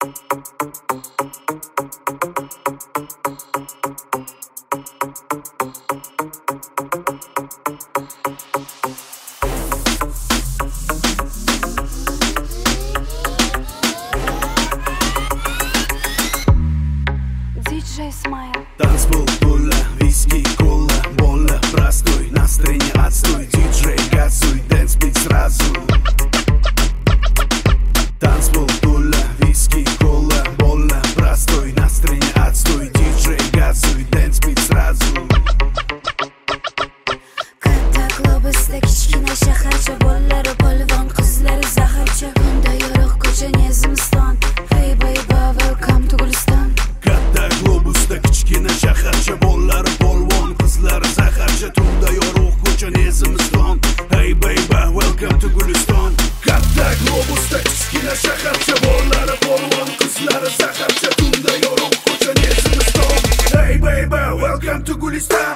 DJ Smile. Танцпол to'la, viski, kola, bola, простой, настроение отстой, диджей газуй, dance beat сразу. Танцпол to'la, viski, kola, bola, простой, настроение отстой, диджей газуй, dance beat сразу. Katta globusda kichkina shaharcha, bolalari polvon, qizlari zaharcha. Bunda yorug' ko'cha Nezimiston. Hey baby, welcome to Guliston. Katta globusda kichkina shaharcha, bolalari polvon, qizlari zaharcha. Tunda yorug' ko'cha Nezimiston. Hey baby, welcome to Guliston. Katta globusda kichkina shaharcha, bolalari polvon, qizlari zaharcha. Tunda yorug' ko'cha Nezimiston. Hey baby, welcome to Guliston.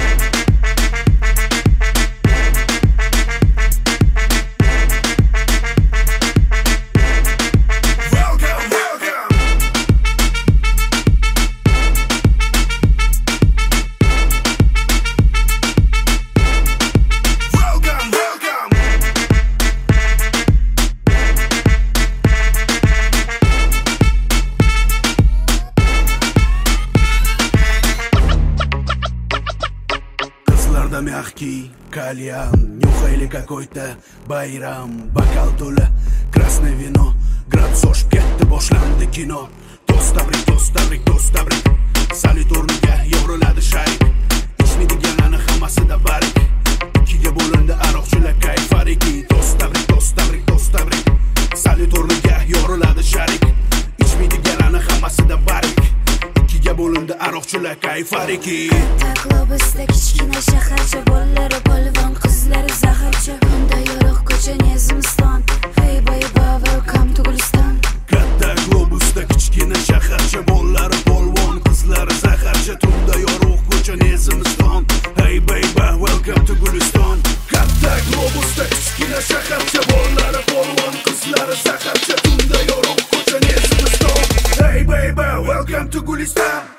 Qizlarda mягкий кальян, нюхали какой-то bayram, bokal to'la красное вино, gradus oshib ketdi, boshlandi kino. To'st tabrik, to'st tabrik, to'st tabrik, salit o'rniga yo'riladi sharik. Ichmaydiganlarni hammasida barik, ikkiga bo'lindi aroqchilar kayfariki. To'st tabrik, to'st tabrik, to'st tabrik, salit o'rniga yo'riladi sharik. Ichmaydiganlarni hammasida barik, ikkiga bo'lindi aroqchilar kayfariki. Katta globusda kichkina shaharcha, bolalari polvon, qizlari zaharcha. Bunda yorug' ko'cha Nezimiston. Hey baby, welcome to Guliston. Katta globusda kichkina shaharcha, bolalari polvon, qizlari zaharcha. Tunda yorug' ko'cha Nezimiston. Hey baby, welcome to Guliston. Katta globusda kichkina shaharcha, bolalari polvon, qizlari zaharcha. Tunda yorug' ko'cha Nezimiston. Hey baby, welcome to Guliston.